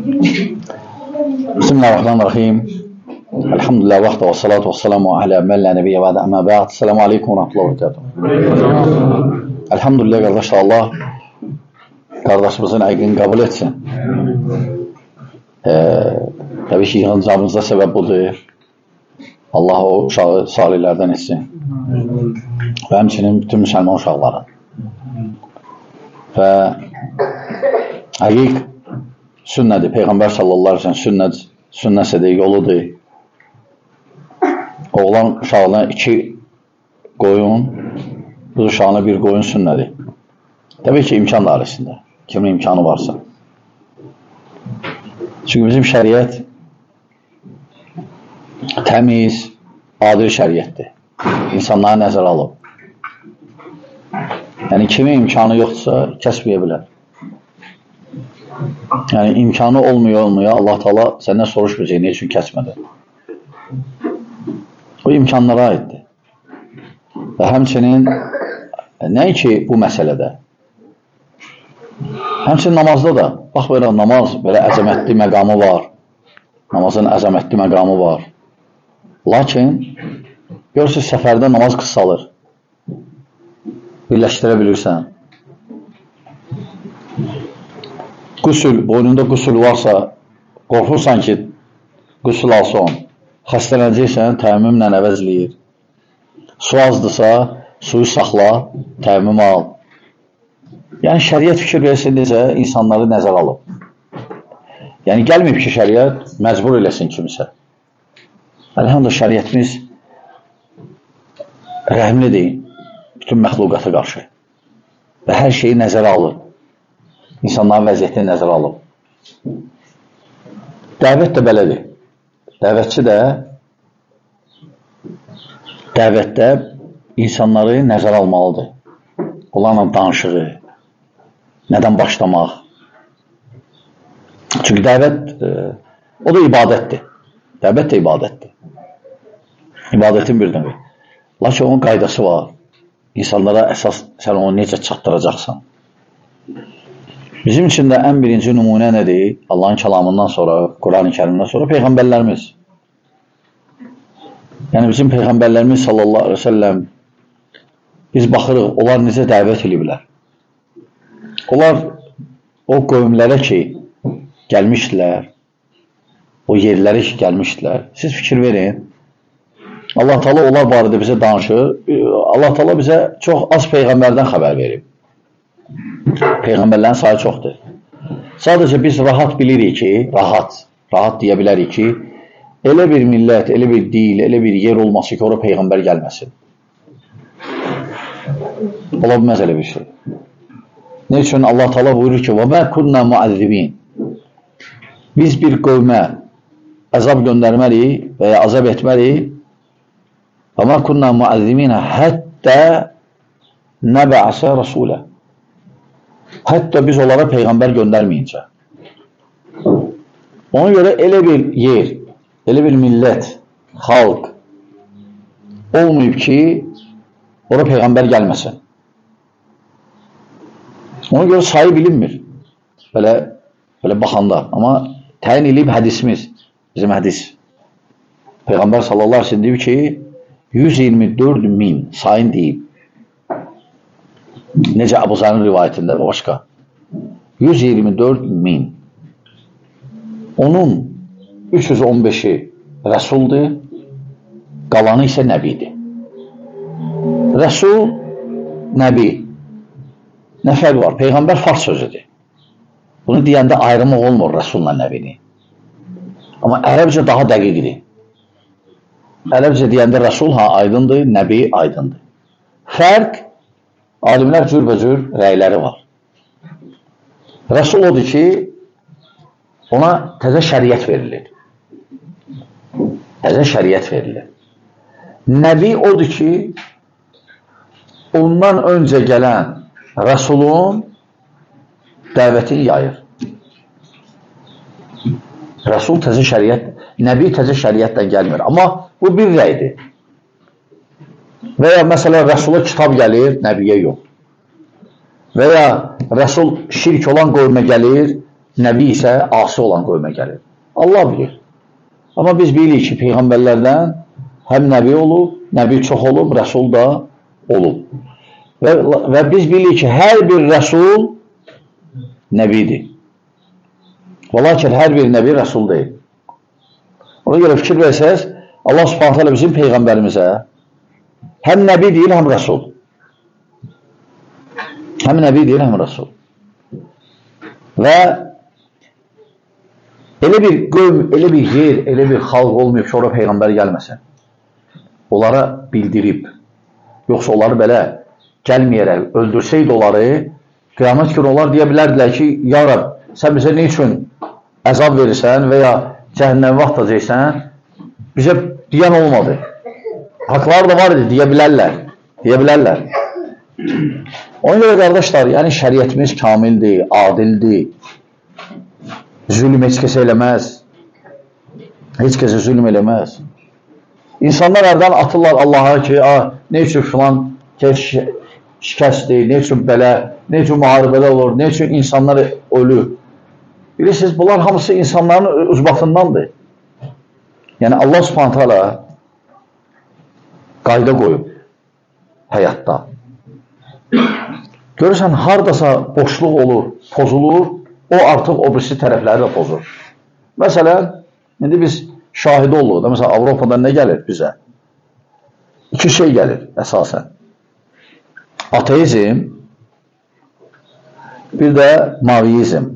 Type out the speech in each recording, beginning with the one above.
Bismillahirrahmanirrahim. Elhamdülillah vəxtə və salatu və salamu alə məllə nəbiyyə və əmə bə'd. Selamu aleykum və rahmetullahi və barakatuhu. Elhamdülillah qardaşlar, Allah qardaşımızın əqlini qəbul etsin. Təbii ki, yığıncamızda səbəb budur. Allah o uşağı salihlərdən etsin. Və həmçinin bütün müsəlman uşaqların. Və həqiq sünnədir. Peyğəmbər sallallahu aleyhi ve sellem sünnəsidir, yoludur. Oğlan uşağına 2 qoyun, qız uşağına 1 qoyun sünnədir. Təbii ki, imkan dairəsində. Kimin imkanı varsa. Çünki bizim şəriət təmiz, adil şəriətdir. İnsanları nəzərə alıb. Yəni, kimin imkanı yoxdursa, kəsməyə bilər. Yəni, imkanı olmuyor, Allah Teala səndən soruşmayacaq, nə üçün kəsmədi? Bu imkanlara aiddir. Və həmçinin, nəinki bu məsələdə, həmçinin namazda da, bax, belə namaz, belə əzəmətli məqamı var, namazın əzəmətli məqamı var. Lakin, görürsünüz, səfərdə namaz qısalır, birləşdirə bilirsən. Qüsül, boynunda qüsül varsa, qorxursan ki, qüsül alsın, xəstələnəcəksən, təəmmümlə əvəzləyir. Su azdırsa, suyu saxla, təəmmüm al. Yəni, şəriət fikir versin necə, insanları nəzər alıb. Yəni, gəlməyib ki, şəriət məcbur eləsin kimsə. Əlhamdülillah, şəriətimiz rəhmlidir bütün məxluqata qarşı və hər şeyi nəzərə alır. İnsanların vəziyyətini nəzərə alıb. Dəvət də belədir. Dəvətçi də dəvətdə insanları nəzərə almalıdır. Onlarla danışığı, nədən başlamaq. Çünki dəvət, o da ibadətdir. Dəvət də ibadətdir. İbadətin bir növü. Lakin onun qaydası var. İnsanlara əsas sən onu necə çatdıracaqsan. Bizim üçün də ən birinci nümunə nədir? Allahın kəlamından sonra, Quran-ı Kərimdən sonra Peyğəmbərlərimiz. Yəni bizim Peyğəmbərlərimiz sallallahu aleyhi ve sellem biz baxırıq, onlar necə dəvət ediblər. Onlar o qövmlərə ki, gəlmişdilər, o yerlərə ki, gəlmişdilər. Siz fikir verin. Allah Teala onlar barədə bizə danışır. Allah Teala bizə çox az Peyğəmbərdən xəbər verib. Peyğəmbərlərin sayı çoxdur. Sadəcə biz rahat bilirik ki, rahat deyə bilərik ki, elə bir millət, elə bir dil, elə bir yer olması ki, ora Peyğəmbər gəlməsin. Ola bilməz elə bir şey. Ne üçün Allah Teala buyurur ki, وَمَا كُنَّا مُعَذِّبِينَ Biz bir qövmə əzab göndərməliyik və ya azab etməliyik. وَمَا كُنَّا مُعَذِّبِينَ حَتَّى نَبَعَسَ رَسُولَ Hətta biz onlara Peyğəmbər göndərməyincə. Ona görə elə bir yer, elə bir millət, xalq olmayıb ki, ora Peyğəmbər gəlməsin. Ona görə sayı bilinmir. Belə baxanda. Amma təyin edib hədisimiz, bizim hədis. Peyğəmbər sallallahu aleyhi ve sellem deyib ki, 124.000 sayın deyib. Necə Əbu Zərrin rivayətində və başqa. 124.000. Onun 315-i rəsuldur, qalanı isə nəbidir. Rəsul, nəbi. Nə fərq var? Peyğəmbər fars sözüdür. Bunu deyəndə ayrımıq olmur rəsulla nəbini. Amma ərəbcə daha dəqiqdir. Ərəbcə deyəndə rəsul aydındır, nəbi aydındır. Fərq, alimlər cürbəcür rəyləri var. Rəsul odur ki, ona təzə şəriət verilir. Təzə şəriət verilir. Nəbi odur ki, ondan öncə gələn Rəsulun dəvətini yayır. Rəsul təzə şəriət, Nəbi təzə şəriətdən gəlmir. Amma bu bir rəydir. Və ya məsələn, Rəsula kitab gəlir, Nəbiyə yox. Və ya Rəsul şirk olan qövmə gəlir, Nəbi isə asi olan qövmə gəlir. Allah bilir. Amma biz bilirik ki, peyğəmbərlərdən həm nəbi olub, nəbi çox olub, rəsul da olub. Və biz bilirik ki, hər bir rəsul nəbidir. Və lakin hər bir nəbi rəsul deyil. Ona görə fikir versəz, Allah Subhanahu taala bizim peyğəmbərimizə həm nəbi deyil, həm rəsul. Həm nəbi deyil, həm rəsul. Və elə bir qövm, elə bir yer, elə bir xalq olmayıb ki, ora peyğəmbər gəlməsin. Onlara bildirib. Yoxsa onları belə gəlməyərək öldürsəydi onları, qiyamət günü onlar deyə bilərdilər ki, ya Rab, sən bizə ne üçün əzab verirsən və ya cəhənnəmə atacaqsən, bizə deyən olmadı. Haqlar da var idi, deyə bilərlər. Ona görə qardaşlar, yəni şəriətimiz kamildir, adildir, zülm heç kəsə eləməz, heç kəsə zülm eləməz. İnsanlar ərdən atırlar Allaha ki, ne üçün filan şikəstdir, ne üçün belə, ne üçün müharibələr olur, ne üçün insanlar ölür. Bilirsiniz, bunlar hamısı insanların uzbatındandır. Yəni Allah Subhanahu taala qayda qoyub həyatda. Görürsən, haradasa boşluq olur, pozulur, o artıq o birisi tərəfləri də pozur. Məsələn, indi biz şahidi oluruq da, məsələn, Avropada nə gəlir bizə? İki şey gəlir əsasən. Ateizm, bir də maviyizm.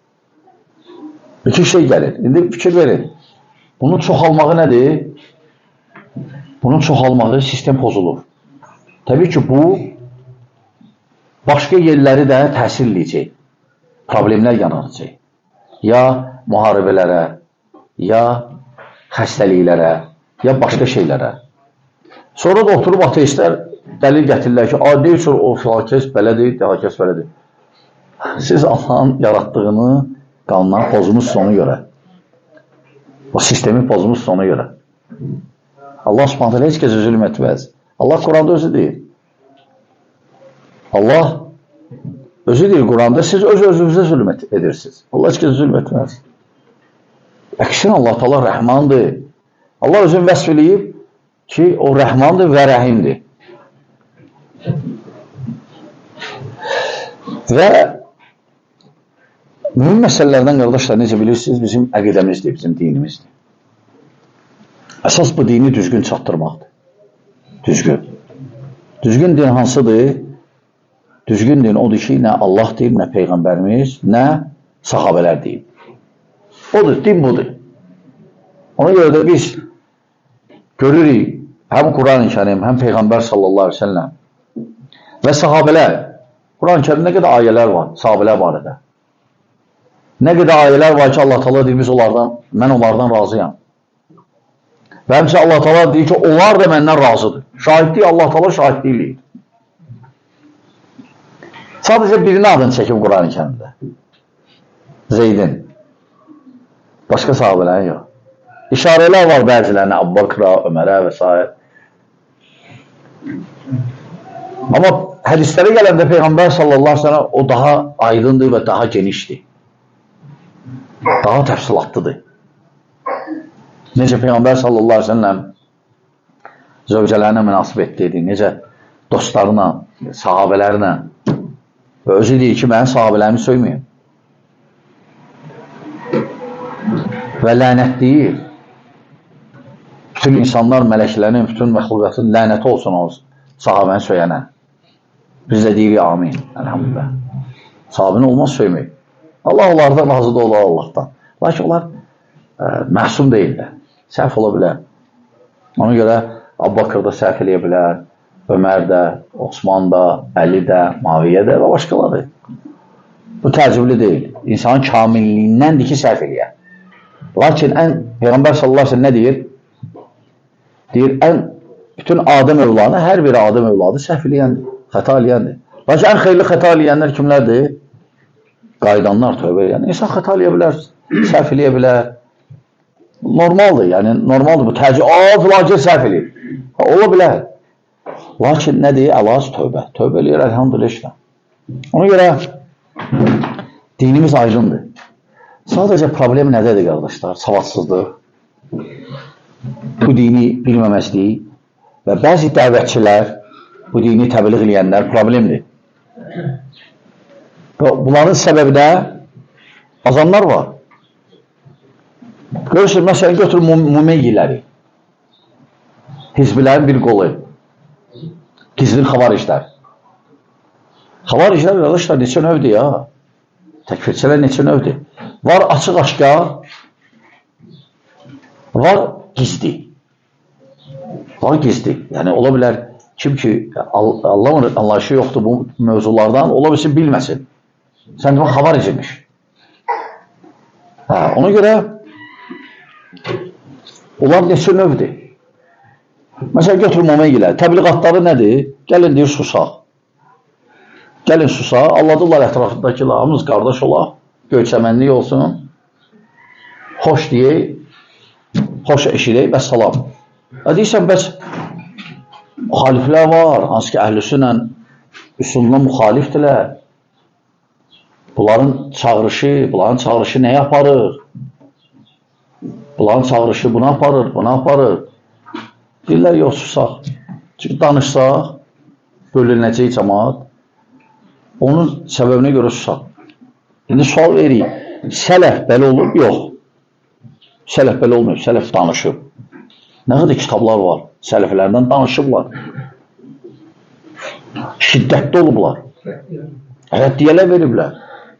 İki şey gəlir. İndi fikir verin. Bunun çoxalmağı nədir? Bunun çoxalmağı sistem pozulur. Təbii ki, bu başqa yerləri də təsir edəcək. Problemlər yaranacaq. Ya müharibələrə, ya xəstəliklərə, ya başqa şeylərə. Sonra da oturub ateistlər dəlil gətirirlər ki, ne üçün o filakəs belədir, filakəs belədir. Siz Allahın yaratdığını qanuna pozmuşsunuz ona görə. O sistemi pozmuşsunuz ona görə. Allah Subhanahu taala heç kəsə zülm etməz. Allah Quranda özü deyir. Allah özü deyir Quranda, siz öz-özünüzə zülm edirsiniz. Allah heç kəsə zülm etməz. Əksinə Allah Taala Rəhmandır. Allah özünü vəsf eləyib ki, o Rəhmandır və Rəhimdir. Və mühüm məsələlərdən, qardaşlar, necə bilirsiniz, bizim əqidəmizdir, bizim dinimizdir. Əsas bu dini düzgün çatdırmaqdır. Düzgün. Düzgün din hansıdır? Düzgün din odur ki, nə Allah deyib, nə Peyğəmbərimiz, nə sahabələr deyib. Odur, din budur. Ona görə də biz görürük, həm Quran-ı Kərim, həm Peyğəmbər sallallahu aleyhi ve sellem və sahabələr. Quran-ı Kərimdə nə qədər ayələr var, sahabələr barədə. Nə qədər ayələr var ki, Allah Taala deyir, mən onlardan razıyam. Və həmçə Allah Taala deyir ki, onlar da məndən razıdır. Şahidlik, Allah Taala şahidlik eləyir. Sadəcə birini adını çəkib Quran-ı Kərimdə. Zeydin. Başqa sahabələrin yox. İşarələr var bəzilərinə, Əbu Bakra, Ömərə və s. Amma hədislərə gələndə Peyğəmbər sallallahu aleyhi ve sellem o daha aydındır və daha genişdir. Daha təfsilatlıdır. Necə Peyğəmbər sallallahu aleyhi ve sellem zövcələrinə münasibətlidir, necə dostlarına, sahabələrinə. Və özü deyir ki, mənim sahabələrimi söyməyin. Və lənət deyir. Bütün insanlar, mələklərin, bütün məxluqatın lənəti olsun o sahabəni söylənə. Biz də deyirik, amin. Elhamdülillah. Sahabəni olmaz söyməyik. Allah onlardan razıdır, olar Allahdan. Lakin onlar məhsum deyirlər. Səhv ola bilər. Ona görə Əbu Bakır da səhv eləyə bilər. Ömər də, Osman da, Əli də, Maviyyə də və başqaları. Bu təəccüblü deyil. İnsanın kamilliyindəndir ki, səhv eləyər. Lakin Peyğəmbər sallallahu aleyhi ve sellem nə deyir? Deyir, bütün Adəm övladı, hər biri Adəm övladı səhv eləyəndir, xəta eləyəndir. Lakin ən xeyirli xəta eləyənlər kimlərdir? Qaydanlar, tövbə eləyəndir. İnsan xəta eləyə bilər, səhv eləyə bilər. Normaldır, yəni normaldır bu təəccüb. Filan səhv eləyir. Ola bilər. Lakin nə deyir? Əlac tövbə. Tövbə eləyir, əlhamdülillah. Ona görə dinimiz aydındır. Sadəcə problem nədədir, qardaşlar? Savadsızlıq, bu dini bilməməzlik və bəzi dəvətçilər, bu dini təbliğ edənlər problemdir. Və bunların səbəbi də azanlar var. Görürsünüz, məsələn, götür mumeyyiləri, hizbilərin bir qolu, gizlin xavariclər. Xavariclər, qardaşlar, neçə növdür ya? Təkfirçilər neçə növdür? Var açıq-aşkar, var gizli. Var gizli. Yəni, ola bilər, kim ki, Allahın anlayışı yoxdur bu mövzulardan, ola bilsin, bilməsin. Sən demə, xavariciymiş. Ona görə, onlar neçə növdür? Məsələn, götürüm Omeyyilər. Təbliğatları nədir? Gəlin deyir, susaq. Gəlin susaq. Allah'dırlar ətrafındakılar. Hamımız qardaş olaq. Göyçəmənlik olsun. Xoş deyək. Xoş eşidək və salam. Deyirsən, bəs müxaliflər var. Hansı ki, əhlüsünlə üsuluna müxalifdirlər. Bunların çağırışı nə yaparır? Bunların çağırışı buna aparır, buna aparır. Deyirlər, yox, susaq. Çünki danışsaq, bölünəcək cəmaat. Onun səbəbinə görə susaq. İndi sual veriyik. Sələf belə olub? Yox. Sələf belə olmuyor. Sələf danışıb. Nə qədər kitablar var? Sələflərdən danışıblar. Şiddətli olublar. Həddiyələr veriblər.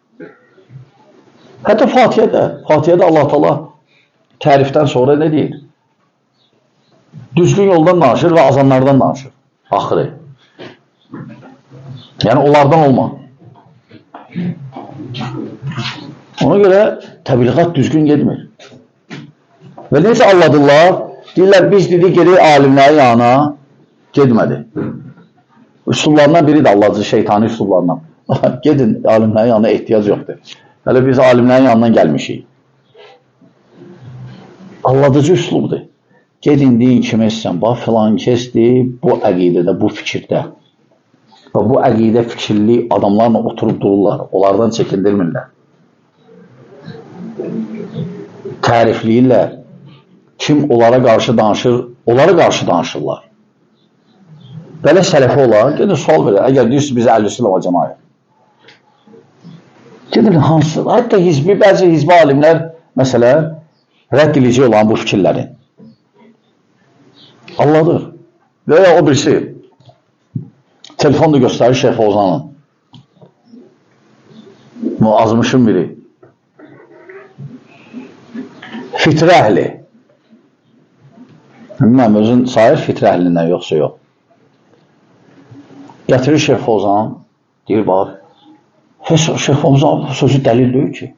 Hətta Fatihədə Allah-u Teala tərifdən sonra nə deyir? Düzgün yoldan danışır və azanlardan danışır. Axırı. Yəni, onlardan olma. Ona görə təbliğat düzgün gedmir. Və necə anladırlar? Deyirlər, biz dedik, gedək alimlərin yanına, gedmədi. Üsullarından biri də Allahcı şeytani üsullarından. Gedin, alimlərin yanına ehtiyac yoxdur. Hələ biz alimlərin yanından gəlmişik. Alladıcı üslubdur. Gedin deyin kimə bax, filan kəsdir bu əqidədə, bu fikirdə. Və bu əqidə fikirli adamlarla oturub dururlar. Onlardan çəkindirmirlər. Tərifləyirlər. Kim onlara qarşı danışır, onlara qarşı danışırlar. Belə sələfi olar, gedin sual verir. Əgər deyirsiniz, bizə əhlüsünnə və cəmaət. Gedin, hansı? Hətta bəzi hizbi alimlər, məsələn, rədd edici olan bu fikirlərin. Allahdır. Və ya o birisi, telefon da göstərir Şeyx Ozanın. Bu azmışın biri. Fitrə əhli. Bilməm, özün sayır fitrə əhlindən yoxsa yox. Gətirir Şeyx Ozan, deyir, bax, Şeyx Ozan sözü dəlil deyil ki.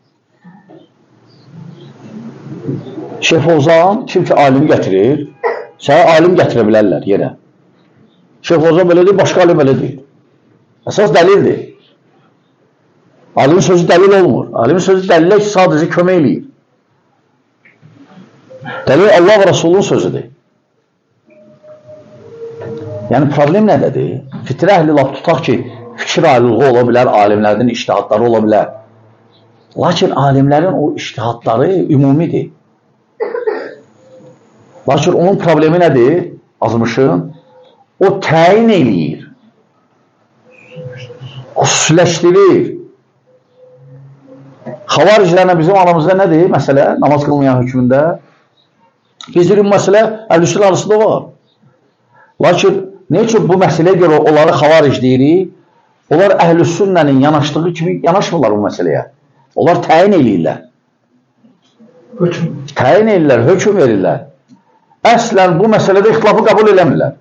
Şeyx Ozan, kim ki alimi gətirir, sənə alim gətirə bilərlər yerə. Şeyx Ozan belə deyir, başqa alim belə deyir. Əsas dəlildir. Alimin sözü dəlil olmur. Alimin sözü dəlillə ki, sadəcə kömək eləyir. Dəlil Allah və Rasulun sözüdür. Yəni, problem nədədir? Fitrə əhli laf tutaq ki, fikir ayrılığı ola bilər, alimlərdən iştihadları ola bilər. Lakin alimlərin o iştihadları ümumidir. Lakin onun problemi nədir? Azmışın. O təyin eləyir. Xüsusiləşdirir. Xavariclərlə bizim aramızda nədir? Məsələ, namaz qılmayan hökmündə. Bizim məsələ əhlüsünnə arasında var. Lakin nə üçün bu məsələyə görə onları xavaric deyirik? Onlar əhlüsünnənin yanaşdığı kimi yanaşmırlar bu məsələyə. Onlar təyin eləyirlər. Təyin eləyirlər, hökm verirlər. Əslən bu məsələdə ixtilafı qəbul eləmirlər.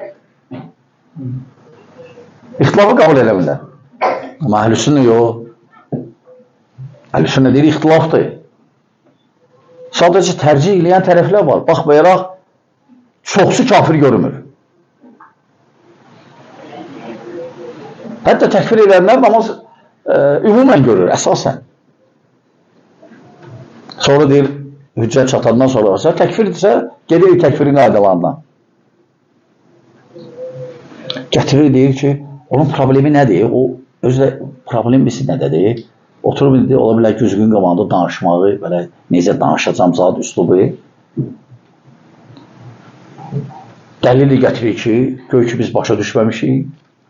İxtilafı qəbul eləmirlər. Amma əhlüsünnə yox. Əhlüsünnə deyir, ixtilafdır. Sadəcə tərcih eləyən tərəflər var. Baxmayaraq, çoxsu kafir görünmür. Hətta təkfir edənlər namaz ümumən görür, əsasən. Sonra deyir, hüccət çatandan sonra olsa, təkfirdirsə, gedirik təkfirin qaydalarından. Gətirir, deyir ki, onun problemi nədir? O, özlə problem bilsin nədədir? Oturub indi, ola bilər güzgün qabağında danışmağı, belə necə danışacam, zat üslubu. Dəlili gətirir ki, göy ki biz başa düşməmişik.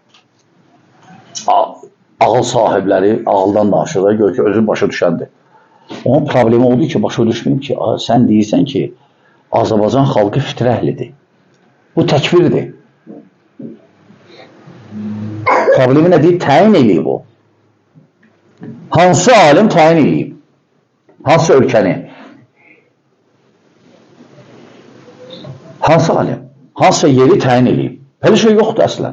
Ağıl sahibləri ağıldan danışır, göy ki özü başa düşəndir. Onun problemi oldu ki, başa düşməyim ki, sən deyirsən ki, Azərbaycan xalqı fitrə əhlidir. Bu təkvirdir. Problemi nə deyir? Təyin eləyib o. Hansı alim təyin eləyib? Hansı ölkəni? Hansı alim? Hansı yeri təyin eləyib? Belə şey yoxdur əslən.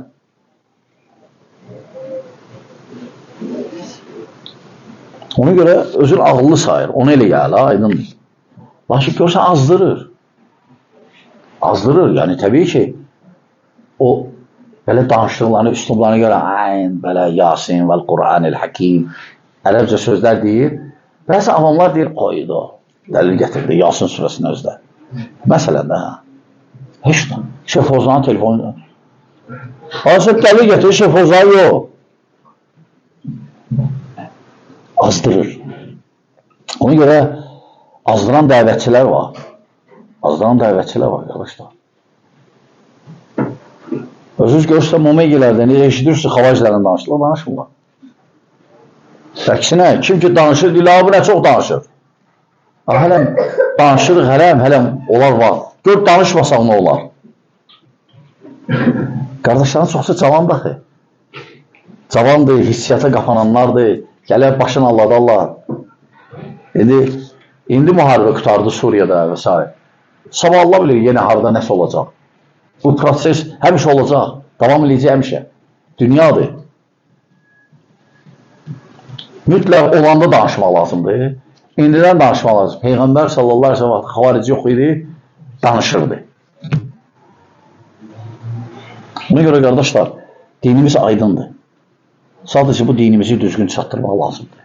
Ona görə özün ağıllı sayır. Onu elə gəl, aydındır. Lakin görsən azdırır. Azdırır. Yəni təbii ki, o belə danışdıqlarını, üslublarına görə ayn, belə Yasin vəl Qur'anil Hakim ərəbcə sözlər deyir. Bəzi avamlar deyir, qoydu. Dəlil gətirdi Yasin surəsinin özdə. Məsələn də, heç də. Şeyh Fozanın telefonu. Aslında dəlil gətirir, Şeyh Fozan yox. Azdırır. Ona görə azdıran dəvətçilər var. Azdıran dəvətçilər var, arkadaşlar. Özünüz görürsə, Momeygilərdə necə eşidirsiniz, xavaclarla danışırlar, danışmırlar. Əksinə, kim ki danışır, deyirlər, bu nə çox danışır. Hələm danışırıq, hələm olar var. Gör, danışmasaq nə olar? Qardaşların çoxsa cavan baxı. Cavandır, hissiyata qapananlardır, gələr başını alladarlar. İndi müharibə qutardı Suriyada və s. Sabah Allah bilir, yenə harada nəsə olacaq. Bu proses həmişə olacaq, davam edəcək həmişə. Dünyadır. Mütləq olanda danışmaq lazımdır. İndidən danışmaq lazım. Peyğəmbər sallallahu aleyhi ve sellem xavarici yox idi, danışırdı. Buna görə qardaşlar, dinimiz aydındır. Sadəcə bu dinimizi düzgün çatdırmaq lazımdır.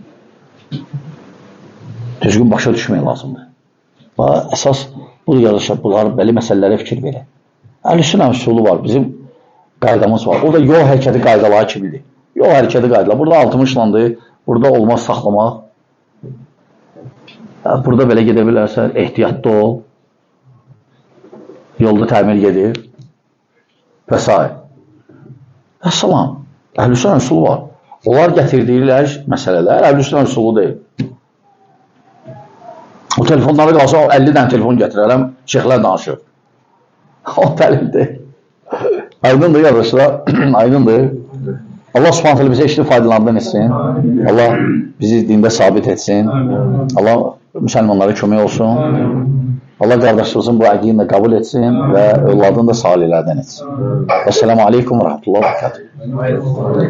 Düzgün başa düşmək lazımdır. Əsas budur qardaşlar, bunlar belə məsələlərə fikir verir. Əl-Sünnə üsulu var, bizim qaydamız var. O da yol hərəkəti qaydaları kimidir. Yol hərəkəti qaydaları. Burada 60-landır, burada olmaz saxlamaq. Burada belə gedə bilərsən, ehtiyatlı ol. Yolda təmir gedir. Və s. Əssalam. Əhl-Sünnə üsulu var. Onlar gətirdikləri məsələlər Əhl-Sünnə üsulu deyil. O telefonları qalsa 50 dənə telefon gətirərəm, şeyxlər danışır. O təlimdir. Aydındır qardaşlar, aydındır. Allah subhanət hələ bizə işli faydalarından etsin. Allah bizi dində sabit etsin. Allah müsəlmanlara kömək olsun. Allah qardaşımızın bu əqidini də qəbul etsin və övladını da salihlərdən etsin. Esselamu aleykum və rəhmətullah və bərəkatuhu.